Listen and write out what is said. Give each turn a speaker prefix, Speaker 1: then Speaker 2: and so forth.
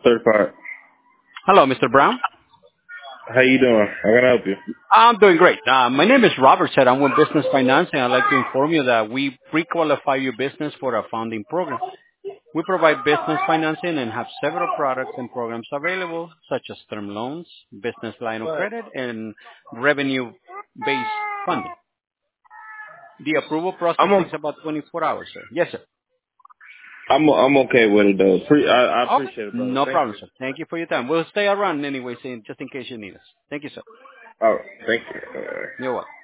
Speaker 1: Certified.
Speaker 2: Hello, Mr. Brown.
Speaker 1: How you doing? How can I help you?
Speaker 2: I'm doing great. My name is Robert said I'm with Business Financing. I'd like to inform you that we pre-qualify your business for a funding program. We provide business financing and have several products and programs available, such as term loans, business line of credit, and revenue-based funding. The approval process
Speaker 1: I'm o-
Speaker 2: takes about 24 hours, sir. Yes, sir.
Speaker 1: I'm okay with it though. I
Speaker 2: Okay.
Speaker 1: appreciate it, brother.
Speaker 2: No
Speaker 1: Thank
Speaker 2: problem,
Speaker 1: you.
Speaker 2: sir. Thank you for your time. We'll stay around anyway, just in case you need us. Thank you, sir.
Speaker 1: All right. Thank you.
Speaker 2: You're welcome.